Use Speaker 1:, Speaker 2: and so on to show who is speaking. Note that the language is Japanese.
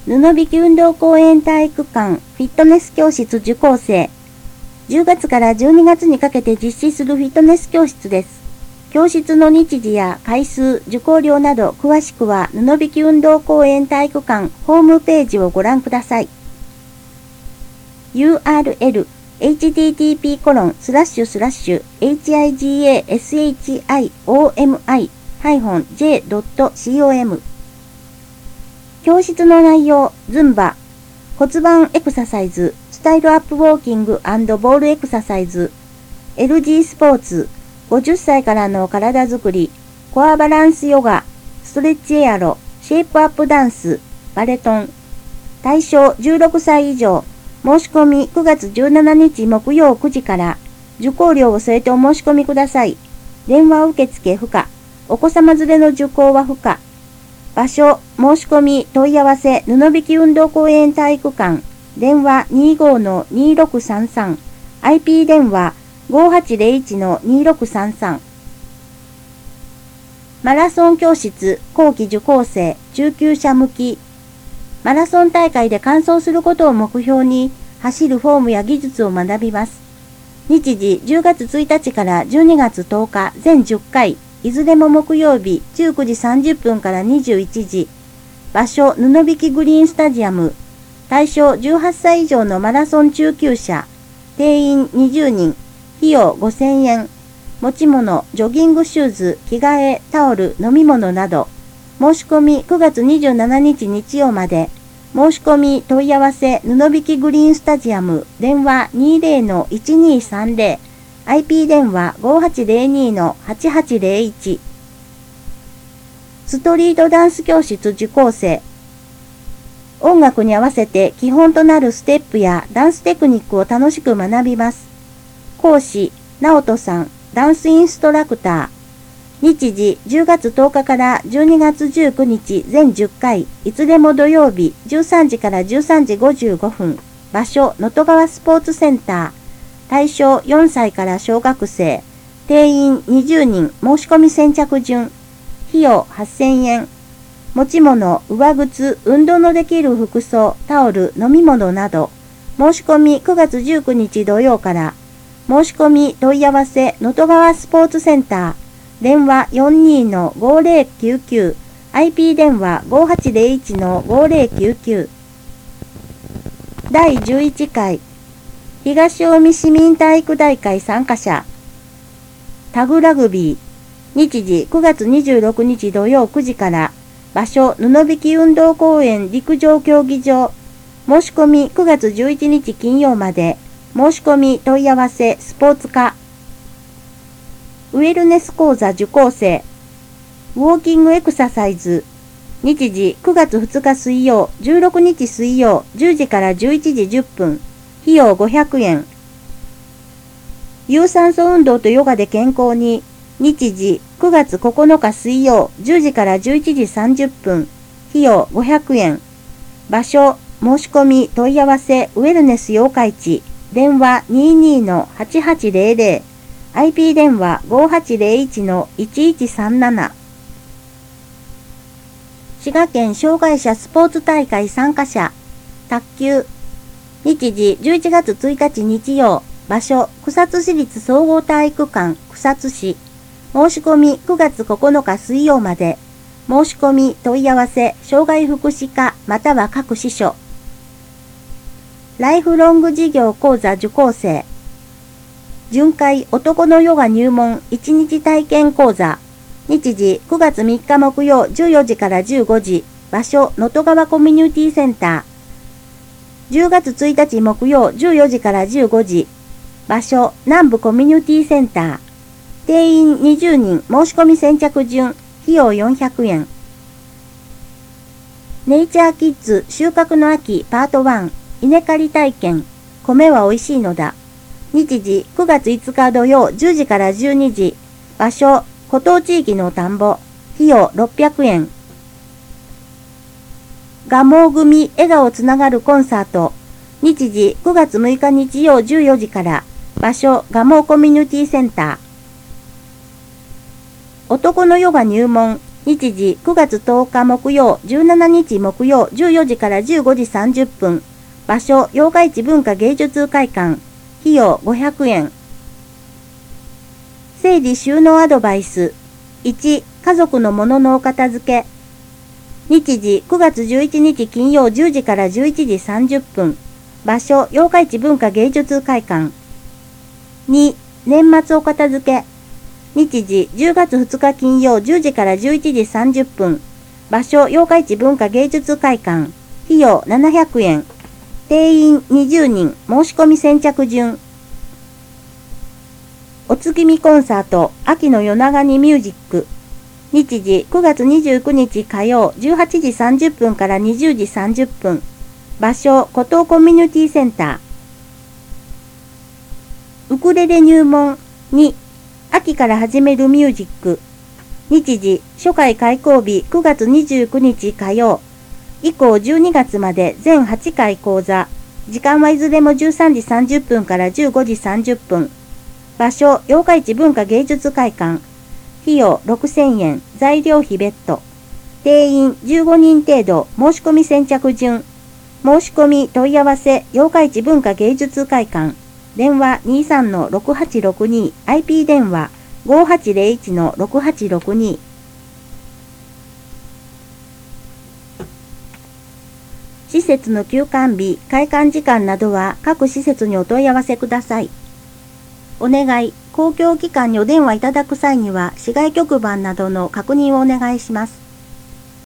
Speaker 1: 布引運動公園体育館フィットネス教室受講生。10月から12月にかけて実施するフィットネス教室です。教室の日時や回数、受講料など詳しくは布引運動公園体育館ホームページをご覧ください。URL http://higashiom-j.com 教室の内容、ズンバ、骨盤エクササイズ、スタイルアップウォーキング&ボールエクササイズ、LG スポーツ、50歳からの体づくり、コアバランスヨガ、ストレッチエアロ、シェイプアップダンス、バレトン。対象16歳以上。申し込み9月17日木曜9時から。受講料を添えてお申し込みください。電話受付不可。お子様連れの受講は不可。場所、申し込み、問い合わせ、布引運動公園体育館。電話 25-2633。IP 電話5801-2633。マラソン教室後期受講生中級者向き。マラソン大会で完走することを目標に走るフォームや技術を学びます。日時10月1日から12月10日全10回、いずれも木曜日19時30分から21時。場所布引グリーンスタジアム。対象18歳以上のマラソン中級者。定員20人。費用5000円。持ち物、ジョギングシューズ、着替え、タオル、飲み物など。申し込み9月27日日曜まで。申し込み問い合わせ布引グリーンスタジアム。電話 20-1230。IP 電話 5802-8801。ストリートダンス教室受講生。音楽に合わせて基本となるステップやダンステクニックを楽しく学びます。講師、直人さん、ダンスインストラクター。日時10月10日から12月19日全10回、いずれも土曜日13時から13時55分。場所、能登川スポーツセンター。対象4歳から小学生。定員20人。申し込み先着順。費用8000円。持ち物、上靴、運動のできる服装、タオル、飲み物など。申し込み9月19日土曜から。申し込み問い合わせ能登川スポーツセンター。電話 42-5099。IP 電話 5801-5099。第11回東近江市民体育大会参加者。タグラグビー。日時9月26日土曜9時から。場所布引運動公園陸上競技場。申し込み9月11日金曜まで。申し込み問い合わせスポーツ科。ウェルネス講座受講生。ウォーキングエクササイズ。日時9月2日水曜、16日水曜、10時から11時10分。費用500円。有酸素運動とヨガで健康に。日時9月9日水曜、10時から11時30分。費用500円。場所、申し込み問い合わせウェルネス八日市。電話 22-8800。IP 電話 5801-1137。滋賀県障害者スポーツ大会参加者。卓球。日時11月1日日曜。場所草津市立総合体育館草津市。申し込み9月9日水曜まで。申し込み問い合わせ障害福祉課または各支所。ライフロング事業講座受講生。巡回男のヨガ入門1日体験講座。日時9月3日木曜14時から15時。場所能登川コミュニティセンター。10月1日木曜14時から15時。場所南部コミュニティセンター。定員20人。申し込み先着順。費用400円。ネイチャーキッズ収穫の秋パート1。稲刈り体験。米は美味しいのだ。日時9月5日土曜10時から12時。場所湖東地域の田んぼ。費用600円。蒲生組笑顔つながるコンサート。日時9月6日日曜14時から。場所蒲生コミュニティセンター。男のヨガ入門日時9月10日木曜、17日木曜14時から15時30分。場所、八日市文化芸術会館。費用500円。整理収納アドバイス。1、家族のもののお片付け。日時9月11日金曜10時から11時30分。場所、八日市文化芸術会館。2、年末お片付け。日時10月2日金曜10時から11時30分。場所、八日市文化芸術会館。費用700円。定員20人。申し込み先着順。お月見コンサート、秋の夜長にミュージック。日時9月29日火曜18時30分から20時30分。場所、湖東コミュニティセンター。ウクレレ入門。2、秋から始めるミュージック。日時、初回開講日9月29日火曜。以降12月まで全8回講座。時間はいずれも13時30分から15時30分。場所、八日市文化芸術会館。費用6000円。材料費別途。定員15人程度。申し込み先着順。申し込み問い合わせ、八日市文化芸術会館。電話 23-6862。IP 電話 5801-6862。施設の休館日、開館時間などは各施設にお問い合わせください。お願い、公共機関にお電話いただく際には、市外局番などの確認をお願いします。